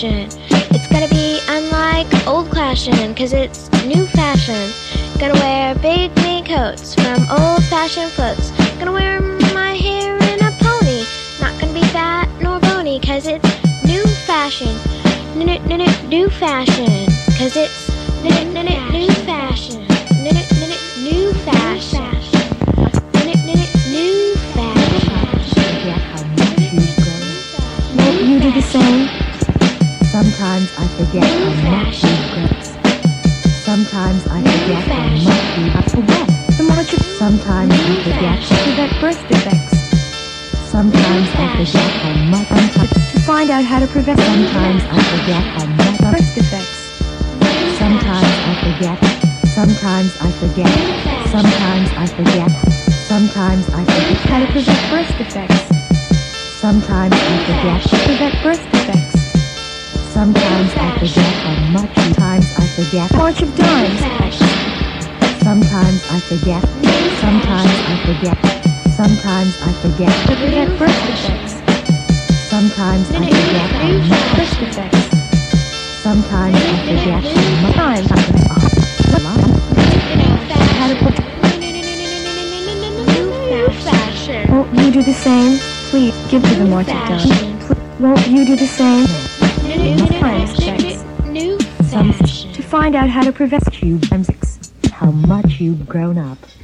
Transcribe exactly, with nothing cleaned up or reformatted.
fashion. It's gonna be unlike old fashion, cause it's new fashion. Gonna wear big mink coats from old-fashioned floats. Gonna wear my hair in a pony. Not gonna be fat nor bony, cause it's new fashion. New fashion, cause it's new fashion. New fashion. New fashion. Won't you do the same? Sometimes I forget how much you grow. Sometimes I forget how much you have to forget. The march of sometimes I forget to prevent birth defects. Sometimes I forget how much I'm to find out how to prevent. Sometimes I forget how much birth defects. Sometimes I forget. Sometimes I forget. Sometimes I forget. Sometimes I forget how to prevent birth defects. Sometimes I forget to prevent birth defects. Sometimes I forget how much times I forget. March of dimes. Sometimes I forget. Sometimes I forget. Sometimes I forget to prevent birth defects. Sometimes I forget how much birth defects. Sometimes I forget how much time I forget. How to put New fashion. Won't you do the same? Please give me the march of dimes. Won't you do the same? New fashion. New fashion. To find out how to prevent you how much you've grown up.